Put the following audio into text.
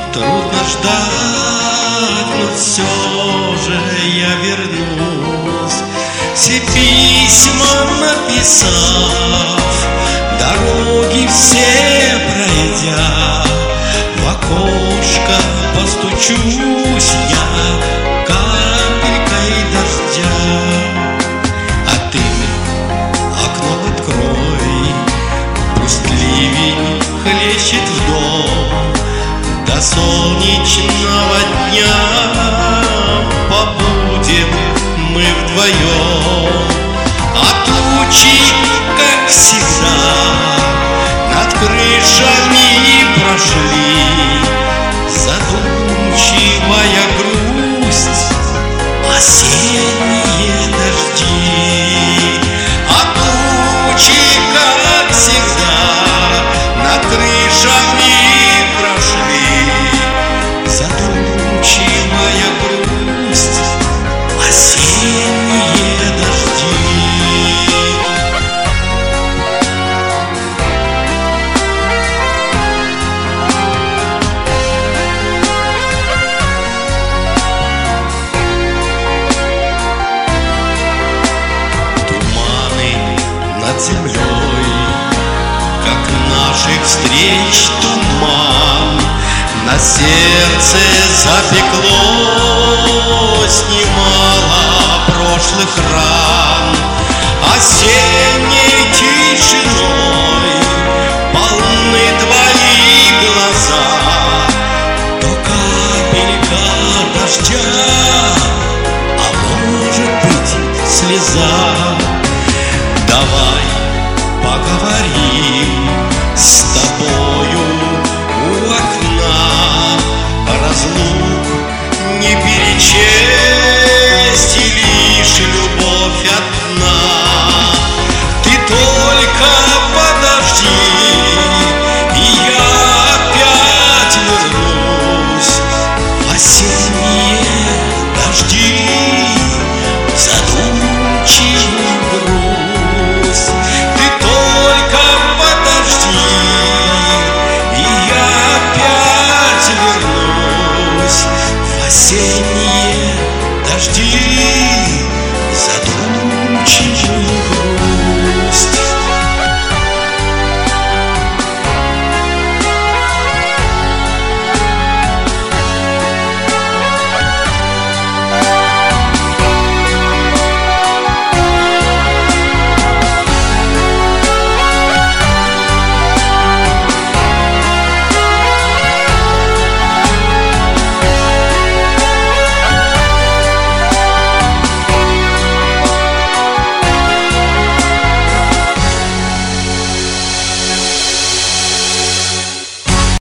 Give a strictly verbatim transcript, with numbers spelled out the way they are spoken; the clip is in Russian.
Трудно ждать, но все же я вернусь. Все письма написав, дороги все пройдя, в окошко постучусь я капелькой дождя. А ты окно открой, пусть ливень хлещет в дом. До солнечного дня побудем мы вдвоем. А тучи, как всегда, над крышами прошли. Задумчивая грусть, осенние дожди. А тучи, как всегда, над крышами прошли. Задумчивая грусть, осенние дожди. Туманы над землей, как наших встреч туман, на сердце запеклось немало прошлых ран. Осенней тишиной полны твои глаза. То капелька дождя, а может быть слеза. Давай поговорим с тобою у окна. Разлук не перечесть, и лишь любовь одна. Ты только подожди, и я опять вернусь. Осенние дожди, задумчивую грусть. Ты только подожди, и я опять вернусь. В осенние дожди.